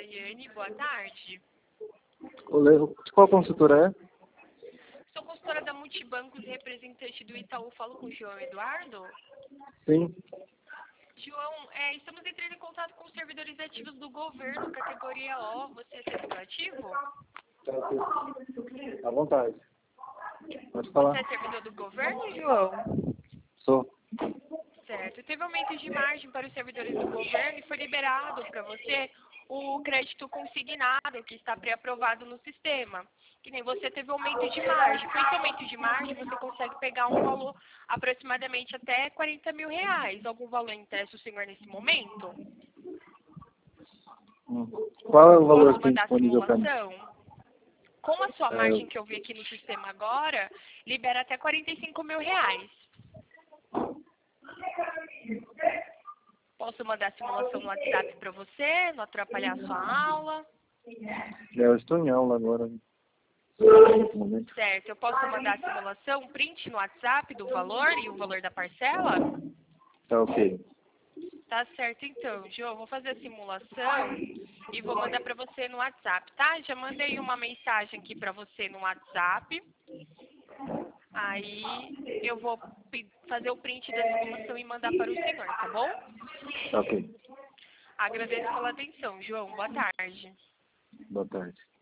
Daiane, boa tarde. Qual consultora é? Sou consultora da Multibancos e representante do Itaú. Falo com o João Eduardo. Sim. João, estamos entrando em contato com os servidores ativos do governo, categoria O. Você é servidor ativo? À vontade. Pode falar. Você é servidor do governo, João? Sou. Certo. Teve aumento de margem para os servidores do governo e foi liberado para você o crédito consignado, que está pré-aprovado no sistema. Que nem você teve aumento de margem. Com esse aumento de margem, você consegue pegar um valor aproximadamente até R$40 mil. Algum valor interessa o senhor nesse momento? Qual é o valor Posso que tem mandar a disponível para mim? simulação? Com a sua margem que eu vi aqui no sistema agora, libera até R$45 mil. Posso mandar a simulação no WhatsApp para você, não atrapalhar a sua aula? Eu estou em aula agora. Momento. Certo, eu posso mandar a simulação, print no WhatsApp do valor e o valor da parcela? Tá ok. Tá certo então, João, vou fazer a simulação e vou mandar para você no WhatsApp, tá? Já mandei uma mensagem aqui para você no WhatsApp. Aí eu vou fazer o print da simulação e mandar para o senhor, tá bom? Tá ok. Agradeço pela atenção, João. Boa tarde. Boa tarde.